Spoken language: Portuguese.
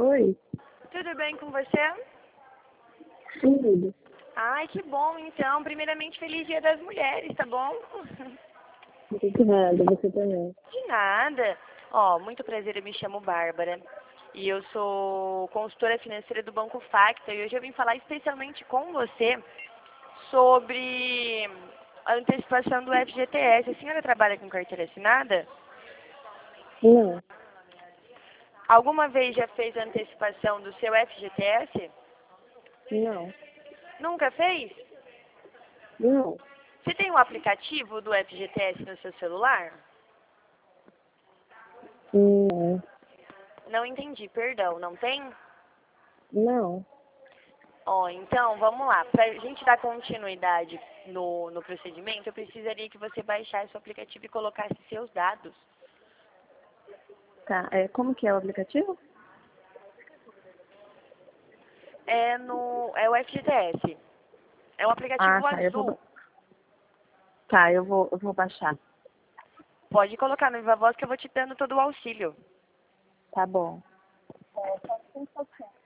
Oi, Tudo bem com você? tudo. Ai, que bom, então. Primeiramente, feliz Dia das Mulheres, tá bom? Obrigada, você também. De nada. Ó, muito prazer, eu me chamo Bárbara. E eu sou consultora financeira do Banco Facta. E hoje eu vim falar especialmente com você sobre a antecipação do FGTS. A senhora trabalha com carteira assinada? Não, Alguma vez já fez a antecipação do seu FGTS? não, Nunca fez? não, Você tem um aplicativo do FGTS no seu celular? não, Não entendi, perdão, não tem? não. Ó, então, vamos lá. Para a gente dar continuidade no procedimento, eu precisaria que você baixasse o aplicativo e colocasse seus dados. Tá, como que é o aplicativo? É o FGTS. É um Ah, aplicativo tá, azul. eu vou baixar. Pode colocar no Viva Voz que eu vou te dando todo o auxílio. Tá bom.